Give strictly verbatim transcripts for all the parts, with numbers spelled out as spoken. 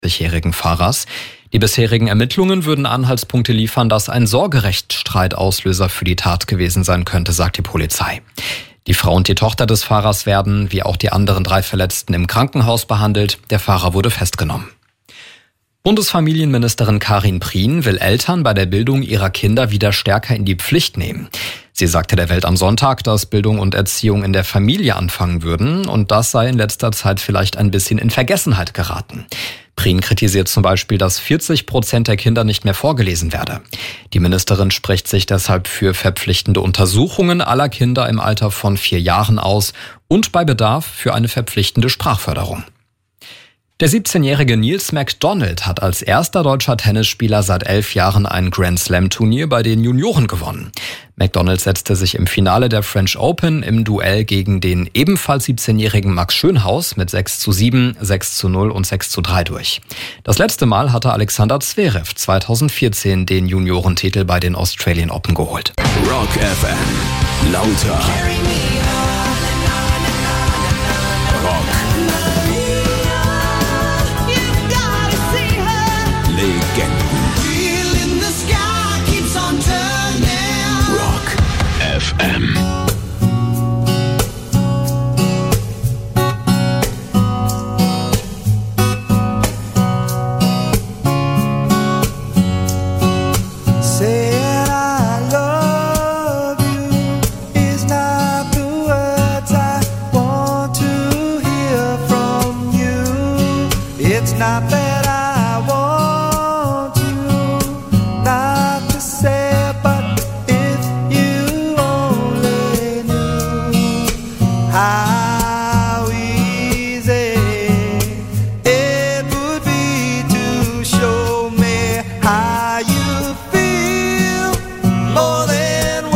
sechsundfünfzigjährigen Fahrers. Die bisherigen Ermittlungen würden Anhaltspunkte liefern, dass ein Sorgerechtsstreit Auslöser für die Tat gewesen sein könnte, sagt die Polizei. Die Frau und die Tochter des Fahrers werden, wie auch die anderen drei Verletzten, im Krankenhaus behandelt. Der Fahrer wurde festgenommen. Bundesfamilienministerin Karin Prien will Eltern bei der Bildung ihrer Kinder wieder stärker in die Pflicht nehmen. Sie sagte der Welt am Sonntag, dass Bildung und Erziehung in der Familie anfangen würden und das sei in letzter Zeit vielleicht ein bisschen in Vergessenheit geraten. Prien kritisiert zum Beispiel, dass vierzig Prozent der Kinder nicht mehr vorgelesen werde. Die Ministerin spricht sich deshalb für verpflichtende Untersuchungen aller Kinder im Alter von vier Jahren aus und bei Bedarf für eine verpflichtende Sprachförderung. Der siebzehnjährige Niels McDonald hat als erster deutscher Tennisspieler seit elf Jahren ein Grand-Slam-Turnier bei den Junioren gewonnen. McDonald setzte sich im Finale der French Open im Duell gegen den ebenfalls siebzehnjährigen Max Schönhaus mit sechs zu sieben, sechs zu null und sechs zu drei durch. Das letzte Mal hatte Alexander Zverev zweitausendvierzehn den Juniorentitel bei den Australian Open geholt. Rock F M. Lauter. Legenden. Rock F M. Saying I love you is not the words I want to hear from you. It's not that I want you not to say, but if you only knew how easy it would be to show me how you feel. More than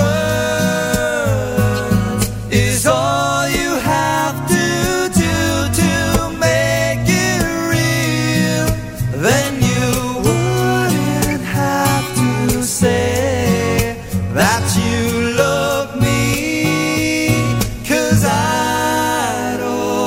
words is all you have to do to make it real. Then you wouldn't have to say that you love me, 'cause I'd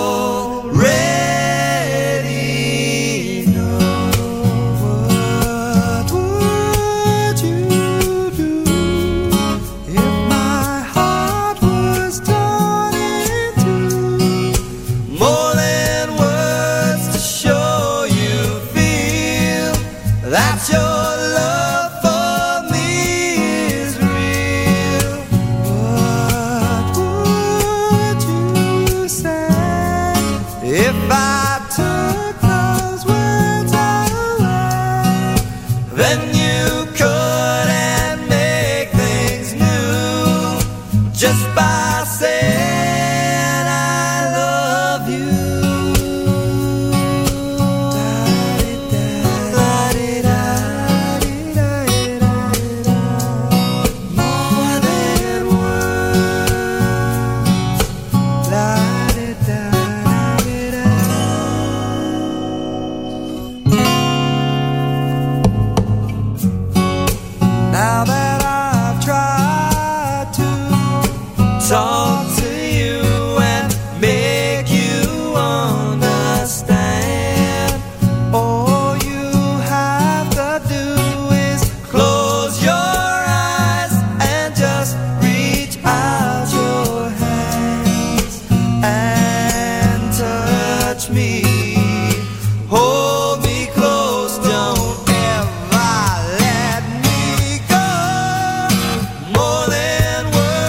already know. What would you do if my heart was torn in two? More than words to show you feel that your love for me is real. What would you say if I took those words away? Then you couldn't make things new just by saying I love you. More than words. Now that I've tried to talk to you and make you understand, all you have to do is close your eyes and just reach out your hands and touch me. Hold me close, don't ever let me go. More than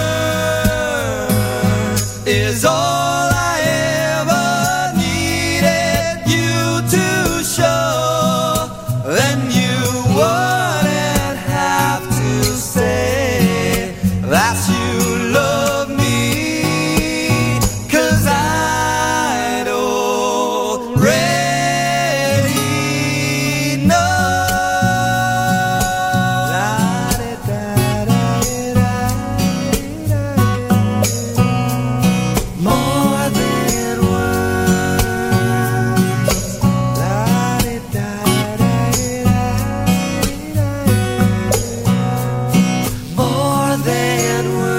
words is all I ever needed you to show. Then you wouldn't have to say that you love me, 'cause I'd already know. More than words. More than words.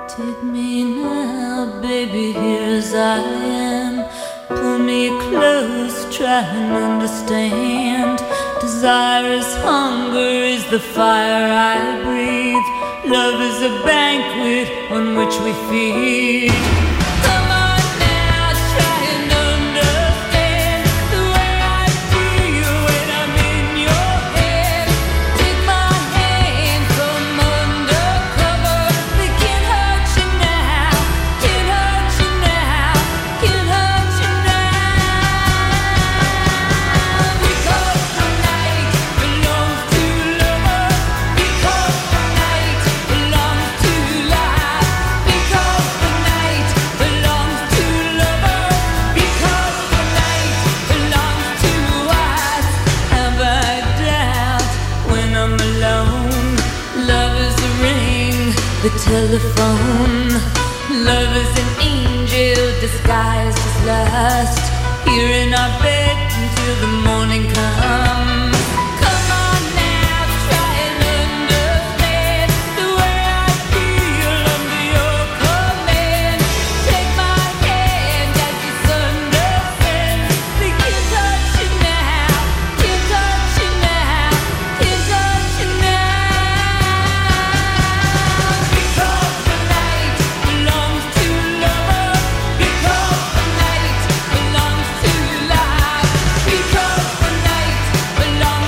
Take me now, baby, here as I am. Pull me close, try and understand. Desire is hunger, is the fire I breathe. Love is a banquet on which we feed. Come on now, try and understand the way I feel when I'm in your head. Take my hand from undercover. They can't hurt you now, can't hurt you now, can't hurt you now. Because the night belongs to lovers. Because the night belongs to life. Because the night belongs to lovers. Because the night belongs to us. Have I doubt when I'm alone? Love is a ring, the telephone. Love is an angel disguised as lust. Here in our bed until the morning comes. Come on now, try and understand the way I feel under your command. Take my hand as the sun descends. They can't touch you now, can't touch you now, can't touch you now. Because the night belongs to lovers. Because the night belongs to life. Because the night belongs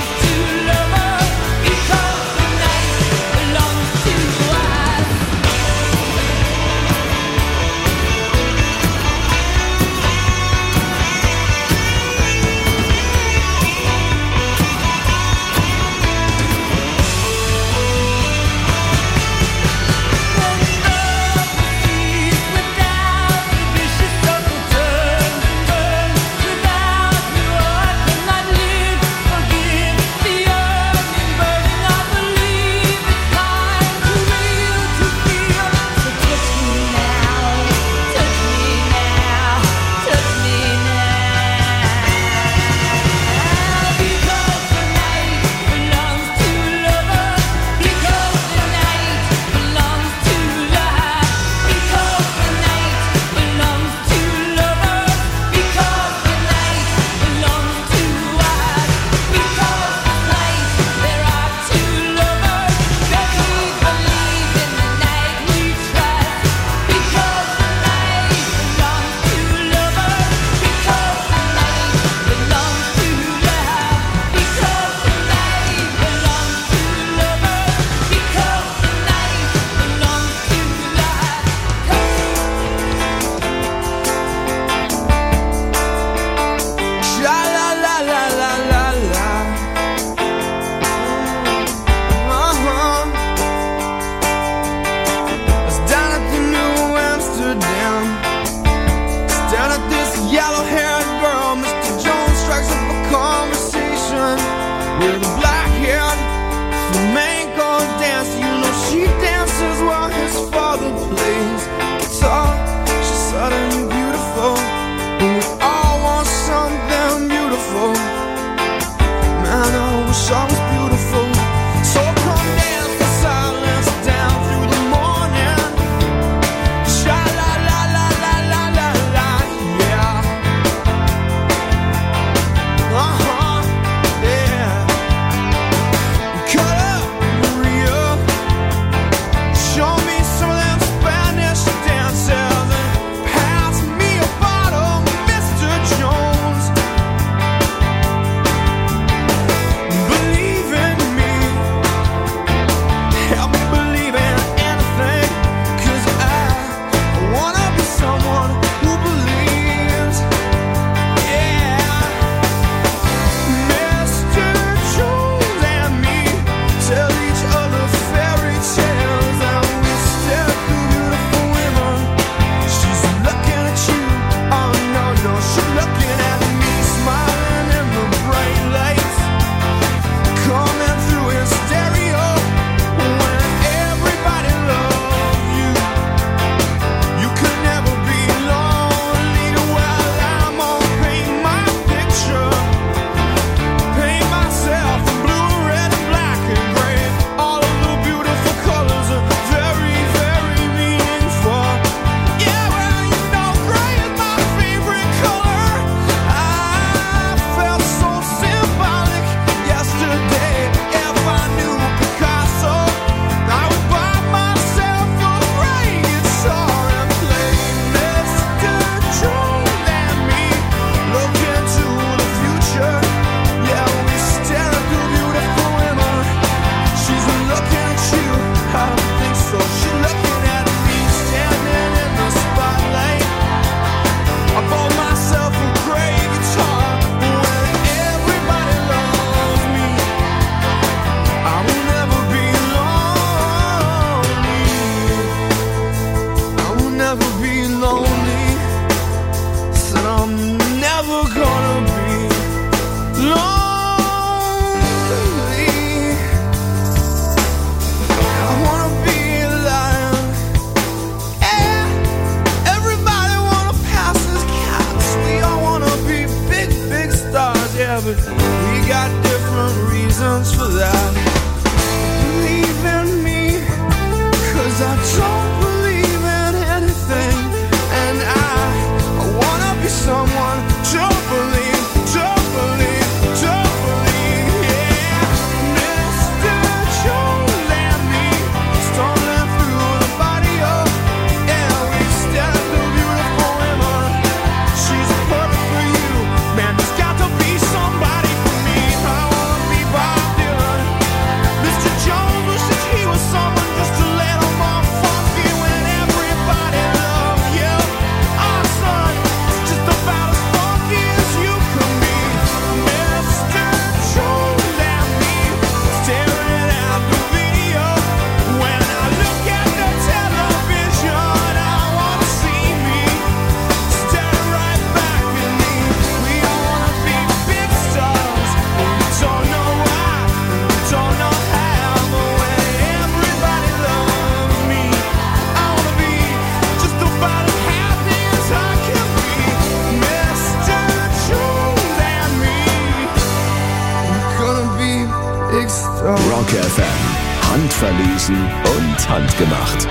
God, believe in me, 'cause I don't believe in anything. And I, I wanna be someone to believe, to believe, to believe, yeah. Mister Jones and me, stumbling through the body of, yeah, we stepped the beautiful woman. She's perfect for you, man, there's got to be somebody for me. I wanna be Bob Dylan. Mister Jones wishes he was someone just a little more funky when everybody loved you. Our son is just about as funky as you can be. Mister Jones and me, staring at the video. When I look at the television, I wanna see me staring right back at me. We all wanna be big stars, but we don't know why, we don't know how. But when everybody loves me, I wanna be just about as happy as I can be. Mister Jones and me, we're gonna be big stars. Rock F M. Handverlesen und handgemacht.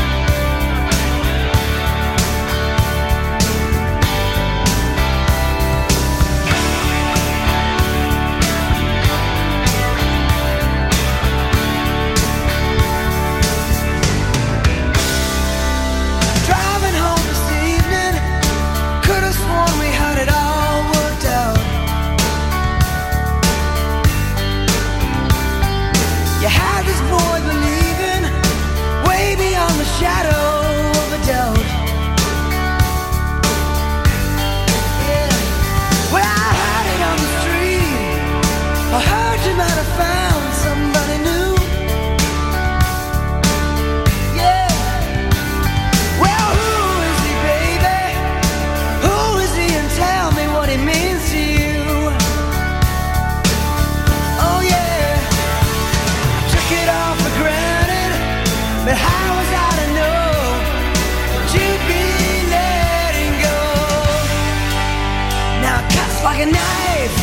Driving home this evening, could have sworn we had it all worked out. You had this boy believing way beyond the shadow of a doubt. Yeah. Well, I heard it on the street. I heard you might have found somebody new. Yeah. Well, who is he, baby? Who is he, and tell me what he means to you? Oh yeah, took it all for granted, but how was I to know that you'd be letting go? Now it cuts like a knife,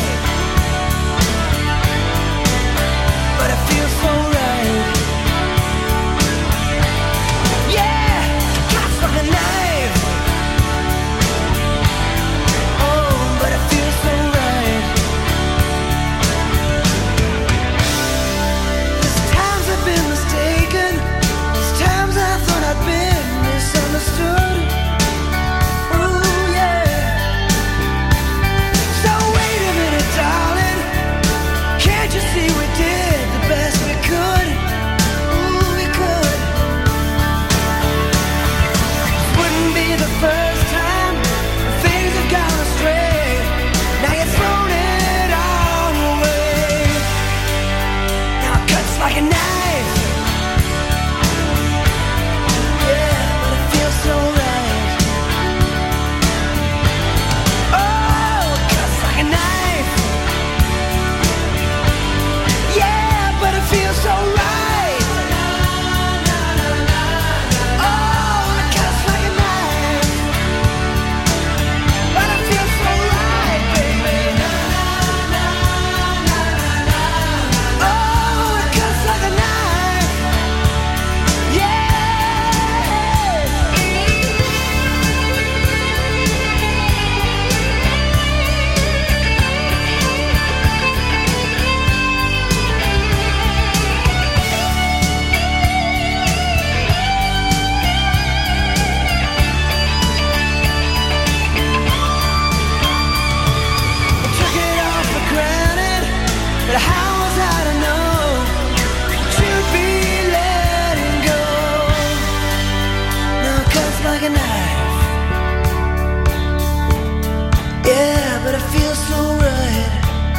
but it feels so right. Yeah, it cuts like a knife. Oh, but it feels so right. There's times I've been mistaken. There's times I thought I'd been misunderstood. Ooh, yeah. So wait a minute, darling. Can't you see we did the best we could? Ooh, we could. Wouldn't be the first time things have gone astray. Now you've thrown it all away. Now it cuts like a knife. Yeah, but it feels so right. Oh, it cuts like a knife. Yeah, but it feels so right. Oh, it cuts like a knife. But it feels so right, baby. Oh, it cuts like a knife. Yeah. Took it all for granted, but how was I to know that you'd be letting go? Now it cuts like a knife. Yeah, but it feels so right.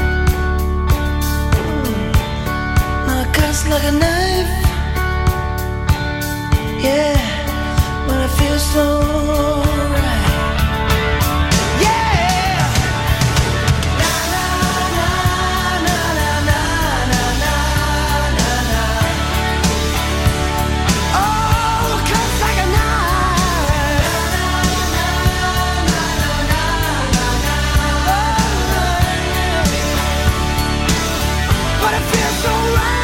Mm. Now it cuts like a knife. Yeah, but it feels so right. Yeah. Na na na na na na na na na na. Oh, it cuts like a knife. Na na na na na na na. Oh, but it feels so right.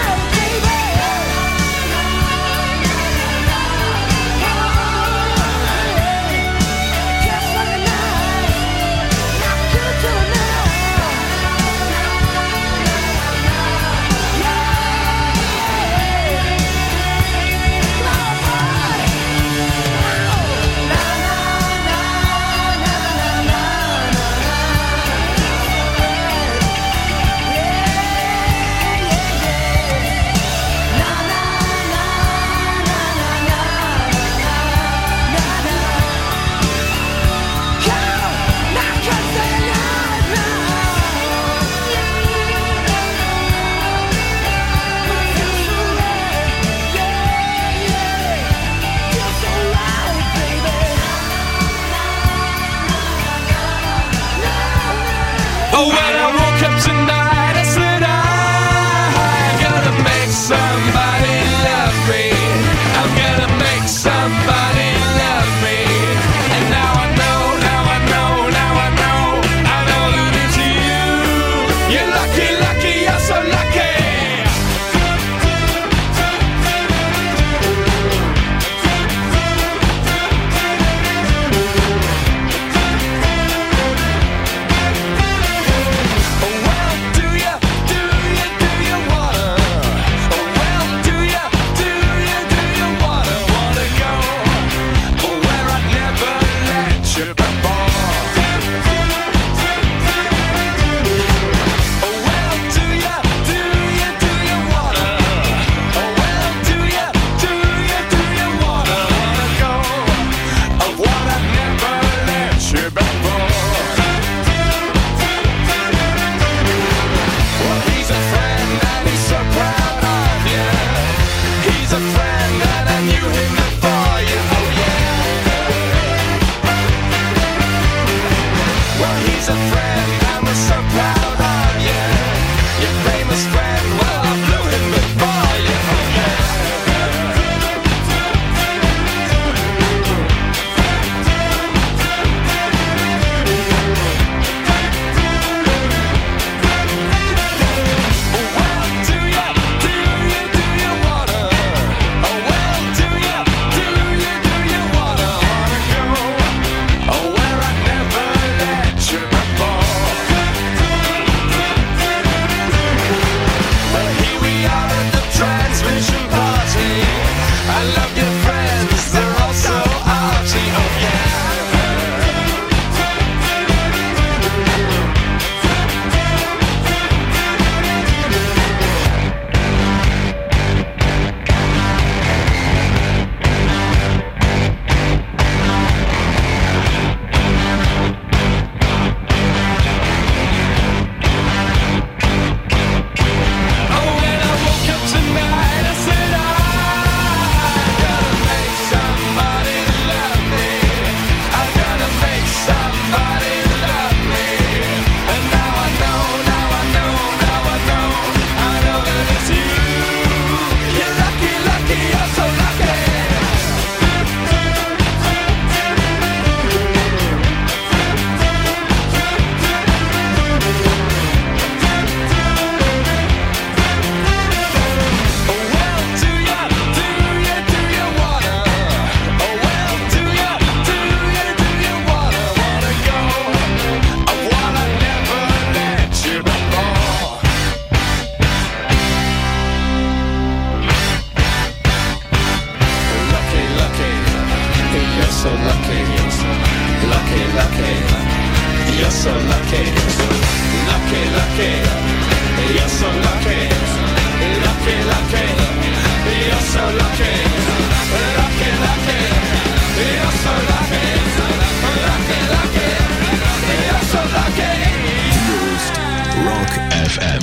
lucky. You're so lucky. Lucky, lucky. You're so lucky. Lucky, lucky. You're so lucky. Lucky, lucky. You're so lucky. Lucky, lucky. You're so lucky. Most Rock F M.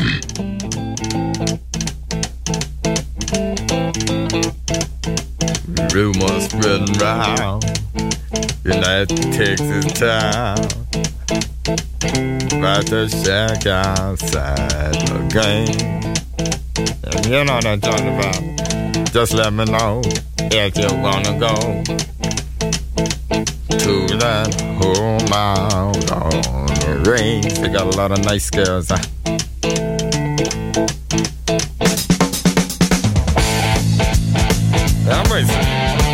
Rumors spreading round United Texas town about the shack outside the game. If you know what I'm talking about, just let me know if you wanna go to that home out on the range. They got a lot of nice girls. Huh? I'm racing.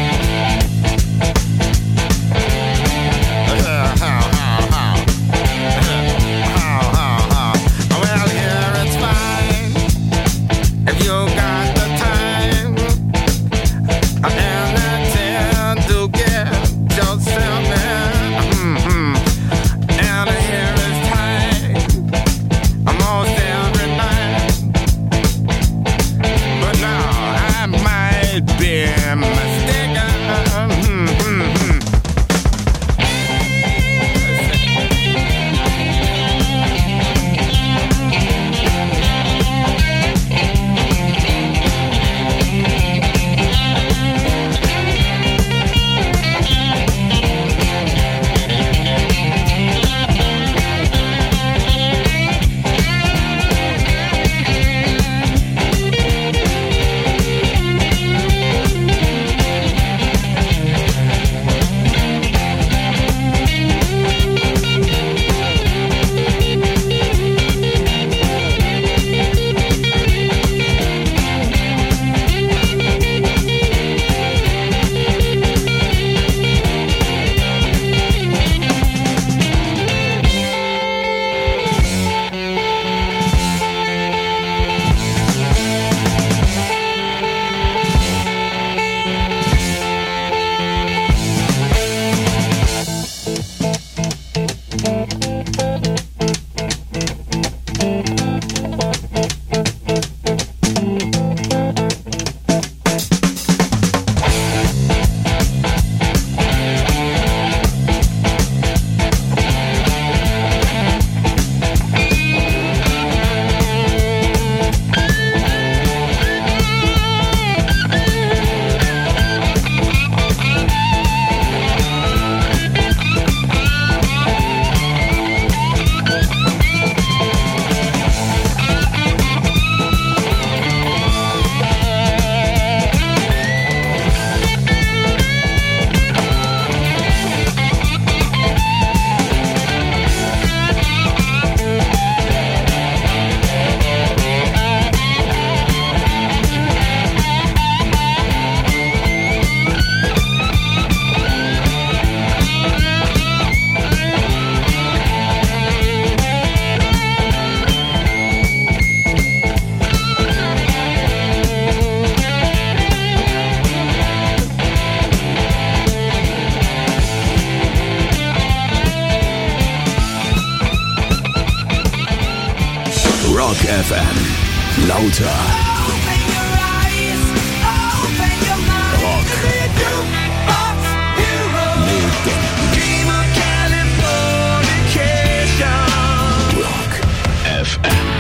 Rock F M. Lauter. Rock. Legenden. Rock F M.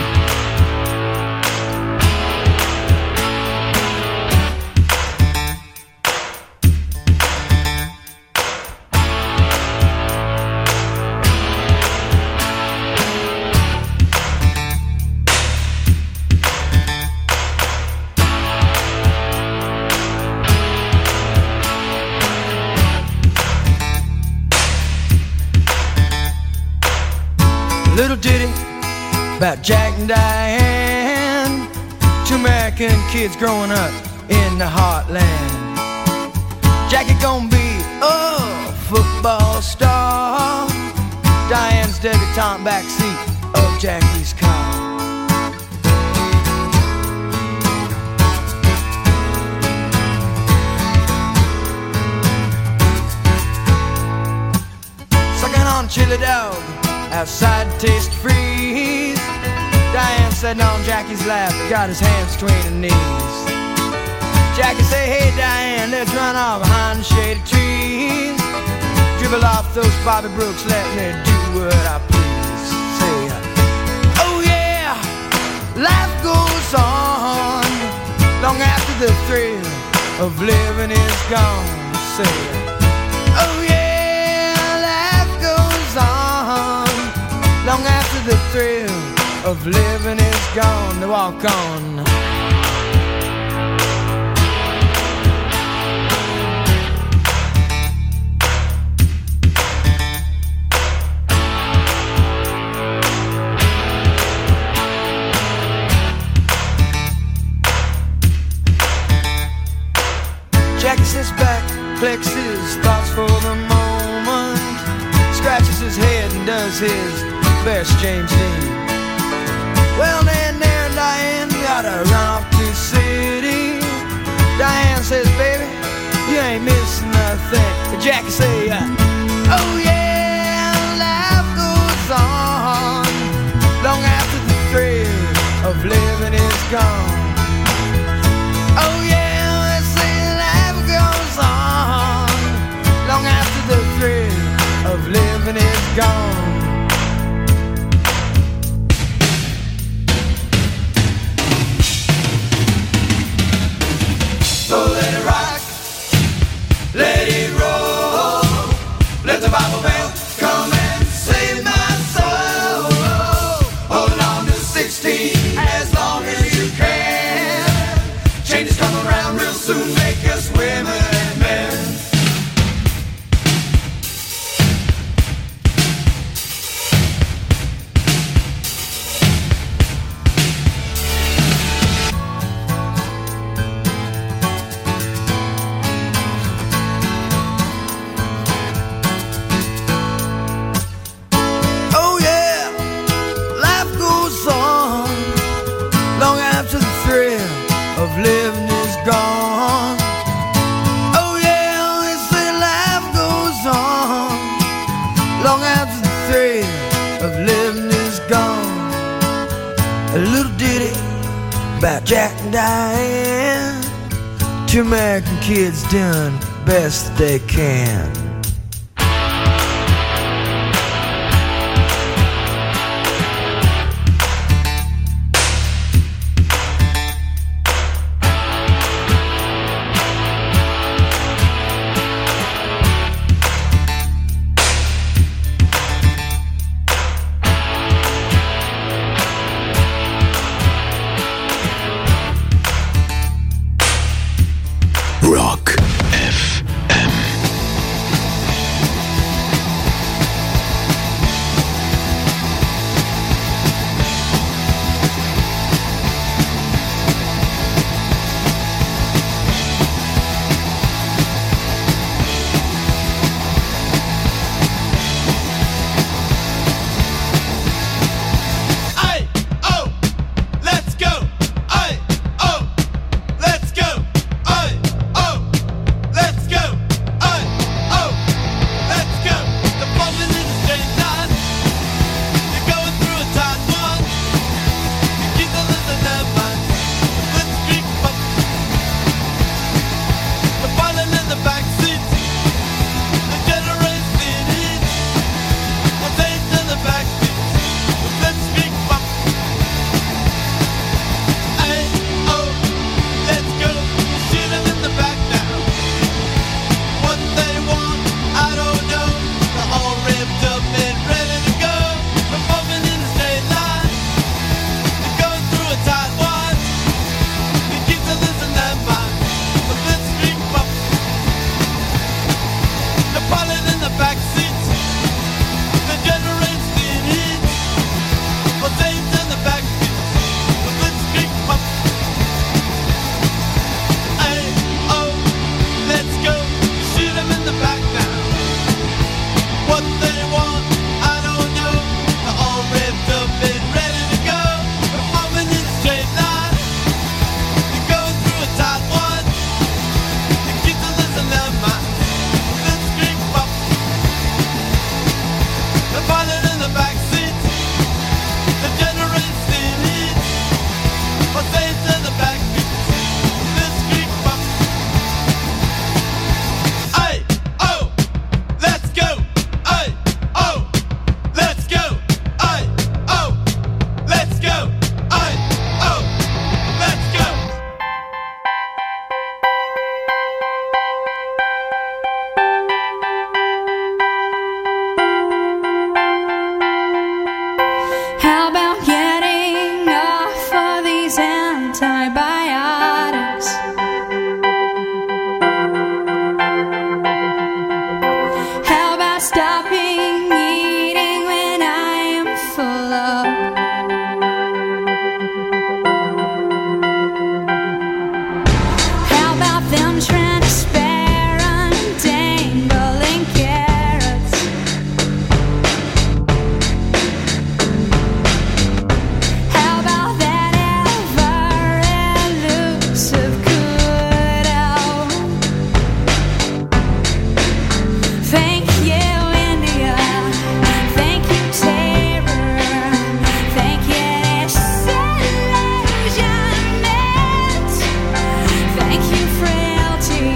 Little ditty about Jack and Diane, two American kids growing up in the heartland. Jackie gonna be a football star, Diane's debutante backseat of Jackie's car. Sucking on chili dog outside to taste freeze. Diane sitting on Jackie's lap, got his hands between her knees. Jackie say, hey Diane, let's run off behind the shady trees. Dribble off those Bobby Brooks, let me do what I please. Say, oh yeah, life goes on long after the thrill of living is gone. Say, oh yeah, life goes on long after the thrill of living is gone. To walk on. Jackie sits back, collects his thoughts for the moment, scratches his head and does his best James Dean. Well then there Diane gotta run off to the city. Diane says, baby, you ain't missing nothing. But Jackie say, uh, oh yeah, life goes on long after the thrill of living is gone. Oh yeah, long after the thrill of living is gone. So let it rock, let it roll, let the Bible bell come and save my soul. Hold on to sixteen as long as you can. Changes come around real soon, make us women and men. Living is gone. Oh yeah, they say life goes on long after the thrill of living is gone. A little ditty about Jack and Diane, two American kids doing best they can. Rock F M. I'm trying to spare untangling carrots. How about that ever elusive kudo? Thank you, India. Thank you, terror. Thank you, disillusionment. Thank you, frailty.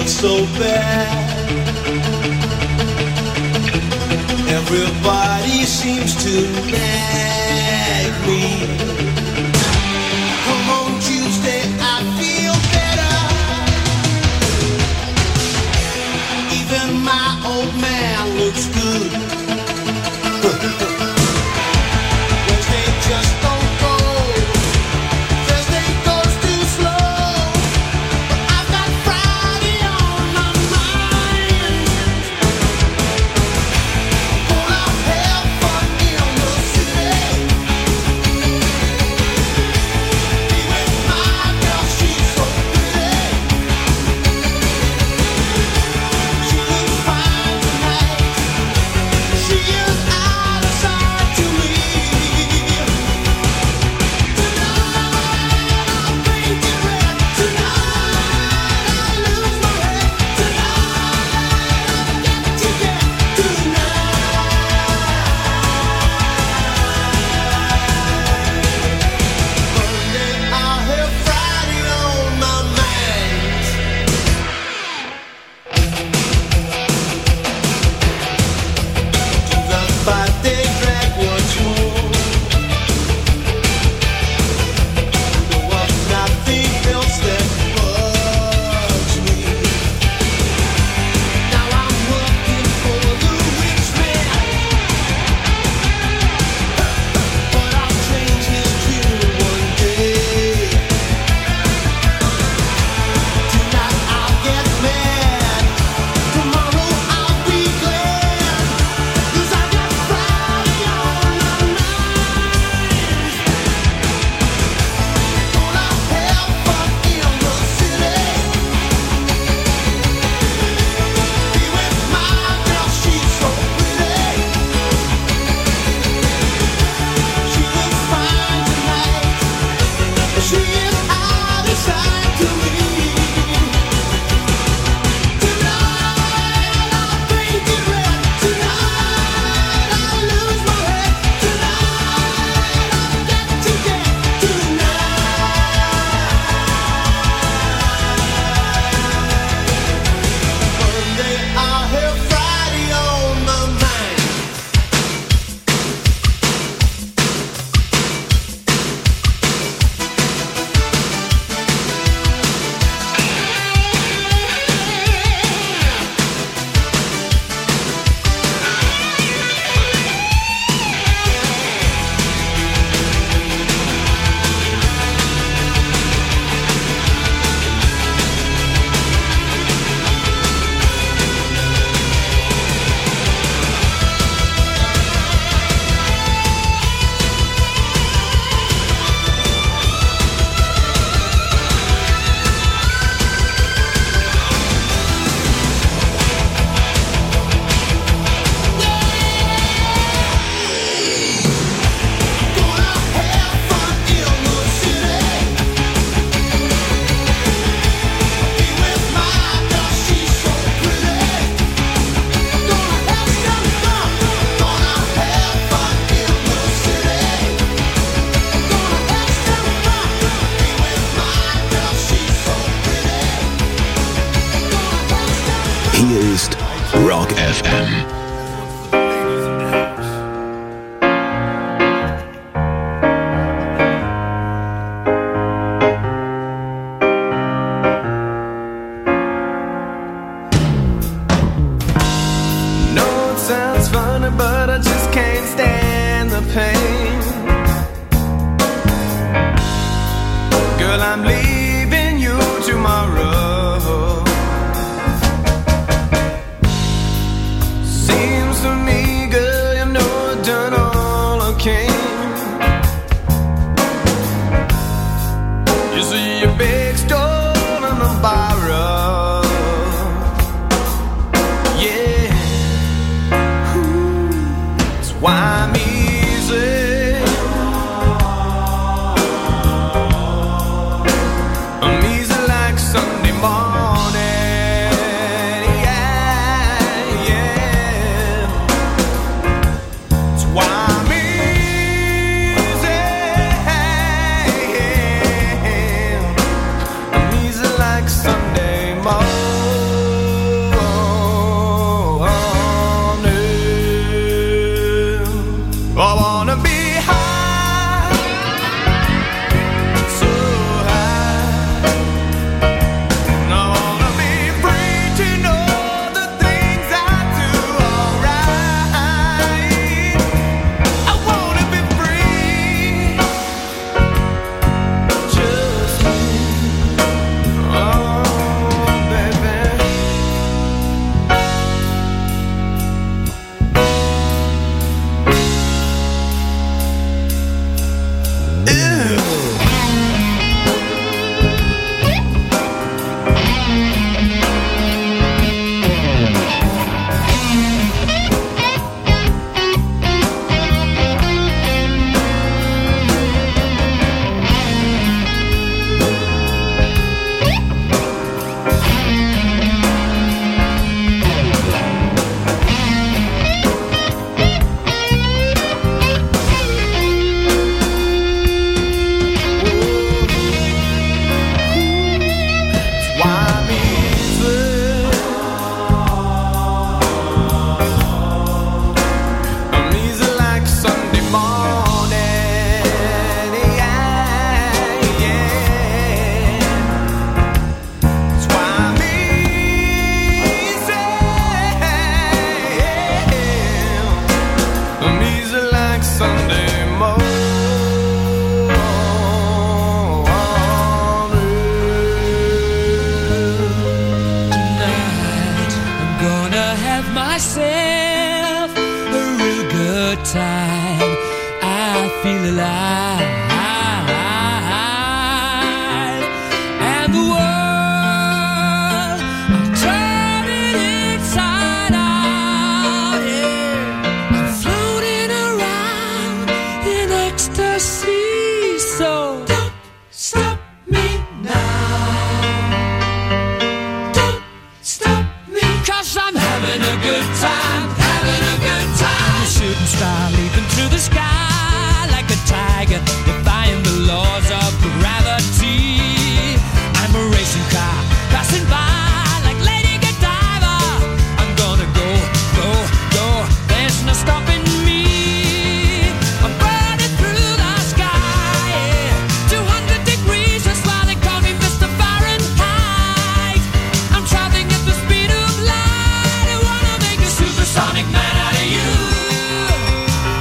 ain't so bad. Everybody seems to nag me. Come on Tuesday, I feel better. Even my old man looks good. Wednesday just don't go. Thursday goes too slow. But I've got Friday on my mind. Gonna have fun in the city. Be with my girl, she's so pretty. She looks fine tonight. She is out of sight to me. Tonight I'll paint it red. Tonight I'll lose my head. Tonight I'll get to get Monday I'll have Friday on my mind. Do the five-day drag once more. Know of nothing else that bugs me. Now I'm working for the rich man, but I'll change his tune one day. Tonight I'll get mad. Tomorrow I'll be glad. 'Cause I got Friday on my mind. Gonna have fun in the city. Be with my girl, she's so pretty. She looks fine tonight. She is out of sight to me. Tonight I'll paint it red. Tonight I'll lose my head. Tonight I'll get to get Monday I'll have Friday on my mind. Gonna have fun in the city. Be with my girl, she's so pretty. Gonna have some fun. Gonna have fun in the city. Gonna have some fun. Be with my girl, she's so pretty. Gonna have some fun. Hier ist Rock F M. No, it sounds funny, but I just can't stand the pain. Girl, I'm leaving you tomorrow. Seems to me, girl, you know I've done all I can. You see your big stone on the borrow. Yeah. It's why I'm easy. I'm easy like Sunday morning. Yeah, yeah. It's why I'm easy. I'm easy like Sunday morning. wanna be high, so high. And I wanna be free to know the things I do alright. I wanna be free, just me. Oh, baby. Why me I'm easy like Sunday morning, yeah, yeah. That's why I'm easy. I'm easy like Sunday morning. Tonight I'm gonna have myself a real good time. I feel alive, and the world I'm turning inside out. Yeah, I'm floating around in ecstasy. So don't stop me now. Don't stop me, 'cause I'm having a good time, having a good time. A shooting star leaping through the sky like a tiger, defying the laws of gravity. I'm a racing car passing by like Lady Godiva. I'm gonna go, go, go. There's no stopping me. I'm burning through the sky, yeah. two hundred degrees, that's why they call me Mister Fahrenheit. I'm traveling at the speed of light. I wanna make a supersonic man out of you.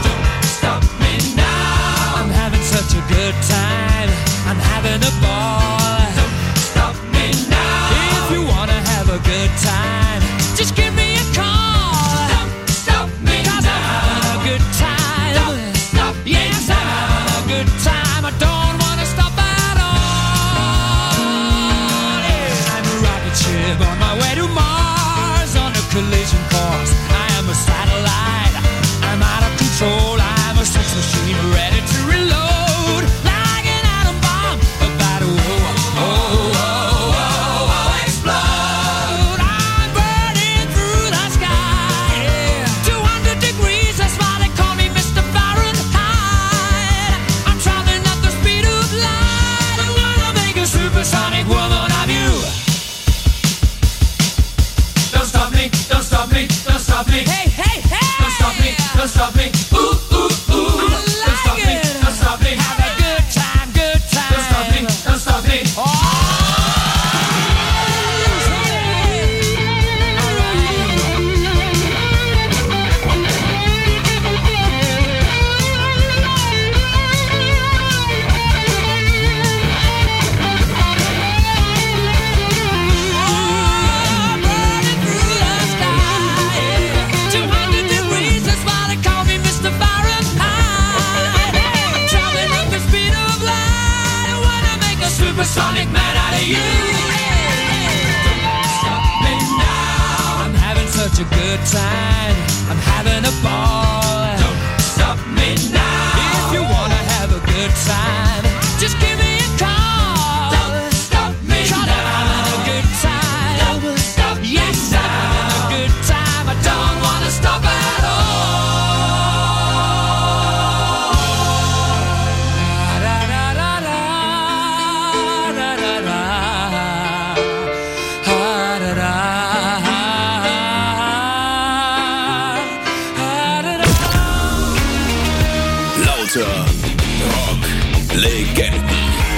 Unter Rock-Legenden.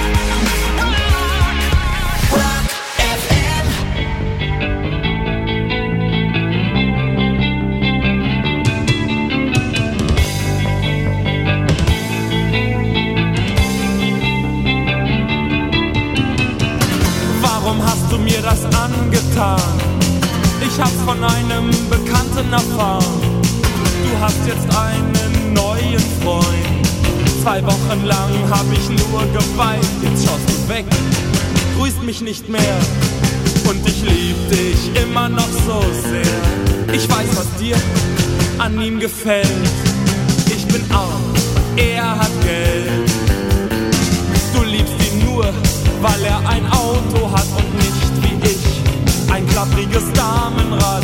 Warum hast du mir das angetan? Ich hab's von einem Bekannten erfahren. Du hast jetzt einen neuen Freund. Zwei Wochen lang hab ich nur geweint. Jetzt schaust du weg, grüßt mich nicht mehr. Und ich lieb dich immer noch so sehr. Ich weiß, was dir an ihm gefällt. Ich bin arm, er hat Geld. Du liebst ihn nur, weil er ein Auto hat und nicht wie ich ein klappriges Damenrad.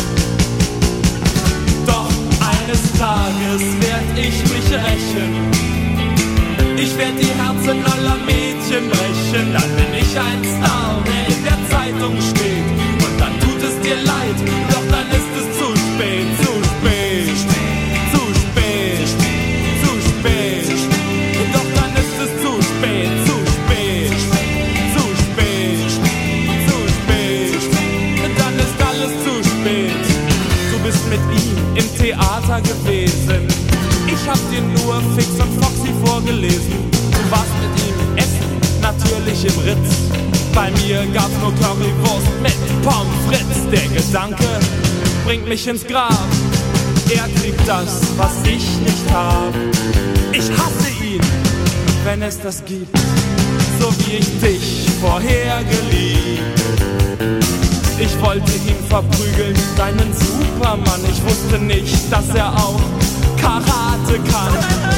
Doch eines Tages werd ich mich rächen. Ich werd die Herzen aller Mädchen brechen. Dann bin ich ein Star, der in der Zeitung steht. Und dann tut es dir leid, doch dann ist es zu spät, zu spät, zu spät, zu spät. Doch dann ist es zu spät, zu spät, zu spät, zu spät. Dann ist alles zu spät. Du bist mit ihm im Theater gewesen. Ich hab dir nur Fix und Foxy vorgelesen. Du warst mit ihm essen, natürlich im Ritz. Bei mir gab's nur Currywurst mit Pommes frites. Der Gedanke bringt mich ins Grab. Er kriegt das, was ich nicht hab. Ich hasse ihn, wenn es das gibt, so wie ich dich vorher geliebt. Ich wollte ihn verprügeln, deinen Supermann. Ich wusste nicht, dass er auch Karate kann.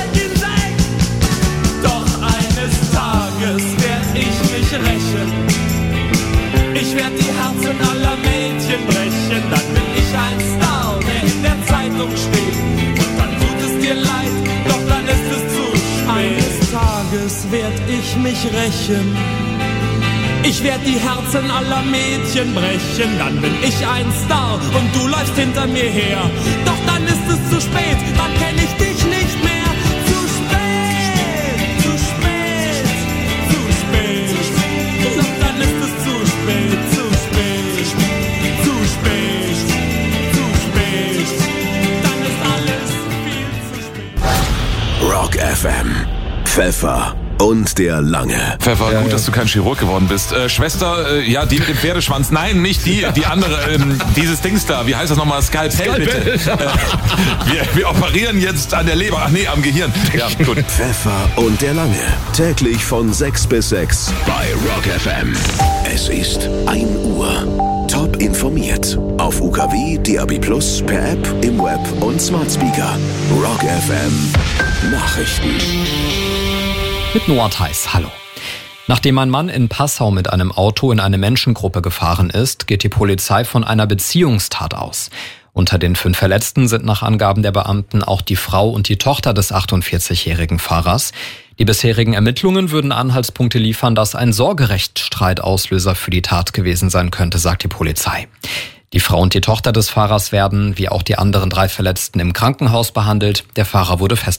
Doch eines Tages werd ich mich rächen. Ich werd die Herzen aller Mädchen brechen. Dann bin ich ein Star, der in der Zeitung steht. Und dann tut es dir leid, doch dann ist es zu spät. Eines Tages werd ich mich rächen. Ich werd die Herzen aller Mädchen brechen. Dann bin ich ein Star und du läufst hinter mir her. Doch dann ist es zu spät, dann kenn ich dich nicht mehr. Zu spät, zu spät, zu spät. Doch dann ist es zu spät, zu spät, zu spät, zu spät. Dann ist alles viel zu spät. Rock F M. Pfeffer und der Lange. Pfeffer, Ja, gut, ja. dass du kein Chirurg geworden bist. Äh, Schwester, äh, ja, die mit dem Pferdeschwanz. Nein, nicht die, die andere. Ähm, dieses Dings da, wie heißt das nochmal? Skalpell, bitte. Äh, wir, wir operieren jetzt an der Leber. Ach nee, am Gehirn. Ja, gut. Pfeffer und der Lange. Täglich von sechs bis sechs bei Rock F M. Es ist ein Uhr. Top informiert. Auf U K W, D A B Plus, per App, im Web und Smart Speaker. Rock F M. Nachrichten. Mit Noah Theis, hallo. Nachdem ein Mann in Passau mit einem Auto in eine Menschengruppe gefahren ist, geht die Polizei von einer Beziehungstat aus. Unter den fünf Verletzten sind nach Angaben der Beamten auch die Frau und die Tochter des achtundvierzigjährigen Fahrers. Die bisherigen Ermittlungen würden Anhaltspunkte liefern, dass ein Sorgerechtsstreit Auslöser für die Tat gewesen sein könnte, sagt die Polizei. Die Frau und die Tochter des Fahrers werden, wie auch die anderen drei Verletzten, im Krankenhaus behandelt. Der Fahrer wurde festgenommen.